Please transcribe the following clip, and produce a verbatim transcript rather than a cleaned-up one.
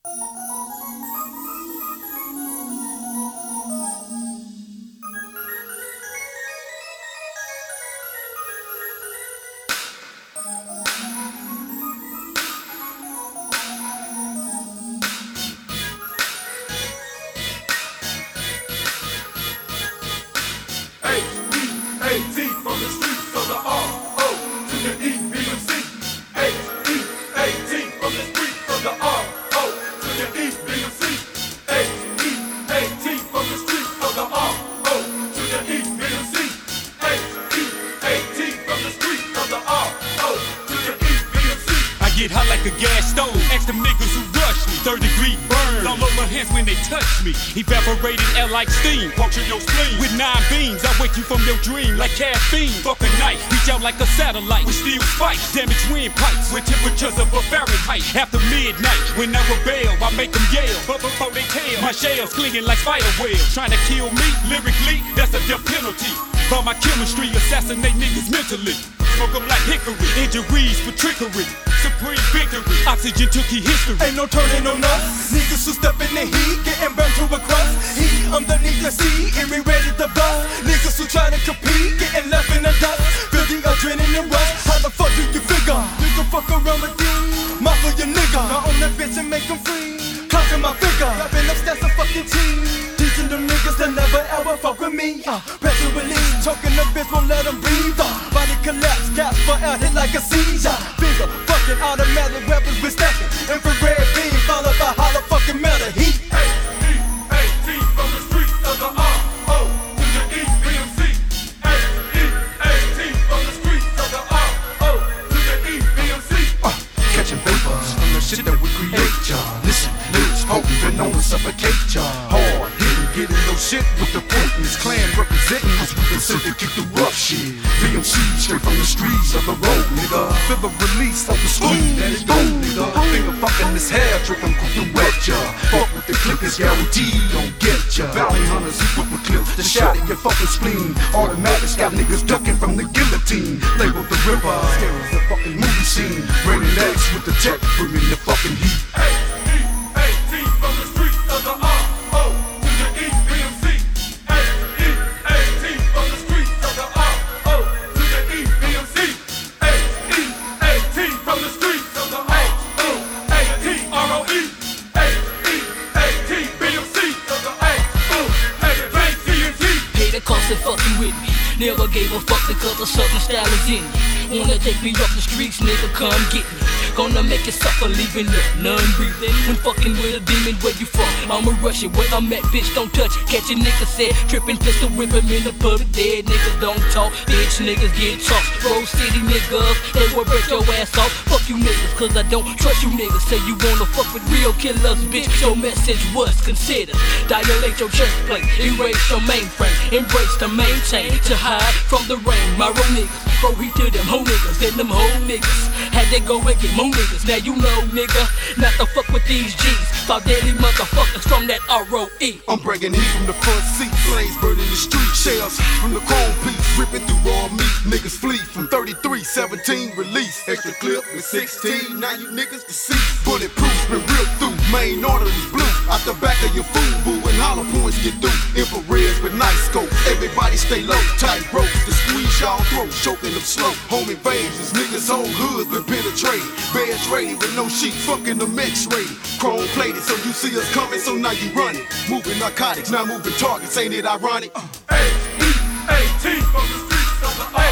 Get hot like a gas stove. Ask them niggas who rush me. Third degree burns all over my hands when they touch me. Evaporated air like steam. Puncture your spleen with nine beams. I wake you from your dream like caffeine. Fuck a knife. Reach out like a satellite with steel spikes. Damage windpipes with temperatures of a Fahrenheit. After midnight, when I rebel, I make them yell. But before they tell, my shells clinging like spider webs. Trying to kill me lyrically, that's a death penalty. By my chemistry, assassinate niggas mentally. Smoke them like hickory. Injuries for trickery. Supreme victory. Oxygen took key history. Ain't no turning on us. Niggas who step in the heat, getting burned to a crust. Heat underneath the sea, and we ready to bust. Niggas who try to compete, getting left in the dust. Feel the adrenaline rush. How the fuck do you figure? You can fuck around with these. Muffle your nigga. Now on that bitch and make them free. Clocking my figure. Wrapping up stats of fucking team. Teaching them niggas to never ever fuck with me. Uh, pressure release. Choking the bitch, won't let them breathe. Uh, body collapse, gas for air, hit like a seizure. Bigger, fucking automatic weapons with stacking. Infrared beam, followed by hollow fucking metal heat. A E A T from the streets of the R O to the E B M C. A E A T from the streets of the R O to the E B M C. Uh, catching vapors from the shit that we create, y'all. Listen, lyrics potent, been known to suffocate y'all. Hard hitting, getting no shit with the potence. Clan representing, cause we been sent to kick the rough shit. B M C straight from the streets of the road, nigga. Feel the release of the school, that is gold, nigga. Finger fucking this hair, tripping quick to wet ya. Fuck with the clickers, guaranteed don't get ya. Bounty hunters who put with clips to shot at your fucking spleen. Automatics got niggas ducking from the guillotine. Label the river, scary as the fucking movie scene. Raining X with the tech, bringing the fucking heat. A E A T from the streets of the R O to the E B M C. A E A T from the streets of the R O to the E B M C. A E A T from the streets of the R O A T R O E. A E A T B M C of the R O A T N T. Pay the cost of fucking with me. Never gave a fuck because a certain style is in me. Wanna take me off the streets, nigga, come get me. Gonna make it suffer, leaving up, none breathing. When fucking with a demon, where you from? I'ma rush it, where I'm at, bitch, don't touch it. Catch a nigga said, tripping pistol, whip him in the public. Dead niggas don't talk, bitch, niggas get tossed. Rose City niggas, they will break your ass off. Fuck you niggas, cause I don't trust you niggas. Say you wanna fuck with real killers, bitch, your message was considered. Dilate your chest plate, erase your mainframe. Embrace to maintain, to hide from the rain. My real niggas, throw heat to them whole niggas, then them whole niggas. Had they go and get more niggas, now you know nigga, not to fuck with these G's. Five deadly motherfuckers from that R O E. I'm bringing heat from the front seat, flames burning the street, shells from the chrome piece, ripping through raw meat. Niggas flee from thirty-three seventeen release, extra clip with sixteen. Now you niggas deceased. Bulletproof's been ripped through, main arteries blue. Out the back of your food boo and hollow points get through. Infrareds with night scopes, everybody stay low. Tight ropes to squeeze y'all throat, choking them slow. Home invasions, niggas whole hoods been penetrated. Beds rated with no sheets, fucking the X-rated. Chrome plated, so you see us coming, so now you running. Moving narcotics, now moving targets, ain't it ironic? A E A T from the streets of the R